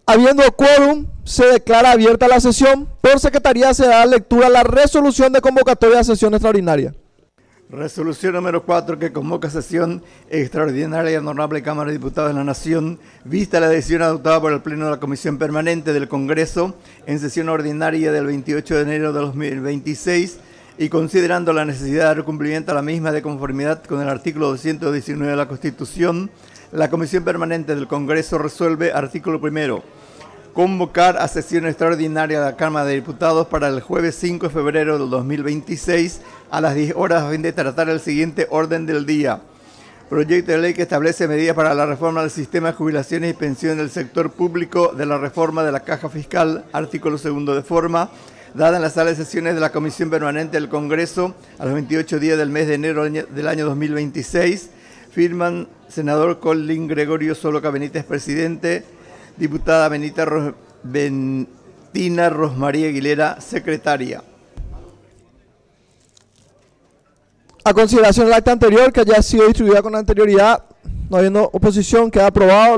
Habiendo quórum, se declara abierta la sesión. Por secretaría se da lectura a la resolución de convocatoria de sesión extraordinaria. Resolución número 4 que convoca sesión extraordinaria de la Honorable Cámara de Diputados de la Nación, vista la decisión adoptada por el Pleno de la Comisión Permanente del Congreso en sesión ordinaria del 28 de enero de 2026 y considerando la necesidad de dar cumplimiento a la misma de conformidad con el artículo 219 de la Constitución, la Comisión Permanente del Congreso resuelve, artículo primero, convocar a sesión extraordinaria de la Cámara de Diputados para el jueves 5 de febrero del 2026 a las 10 horas a fin de tratar el siguiente orden del día. Proyecto de ley que establece medidas para la reforma del sistema de jubilaciones y pensiones del sector público, de la reforma de la caja fiscal, artículo segundo de forma, dada en la sala de sesiones de la Comisión Permanente del Congreso a los 28 días del mes de enero del año 2026. Firman senador Colin Gregorio Soloca Benítez, presidente, diputada Bentina Rosmaría Aguilera, secretaria. A consideración del acta anterior, que haya sido distribuida con anterioridad, no habiendo oposición, queda aprobado.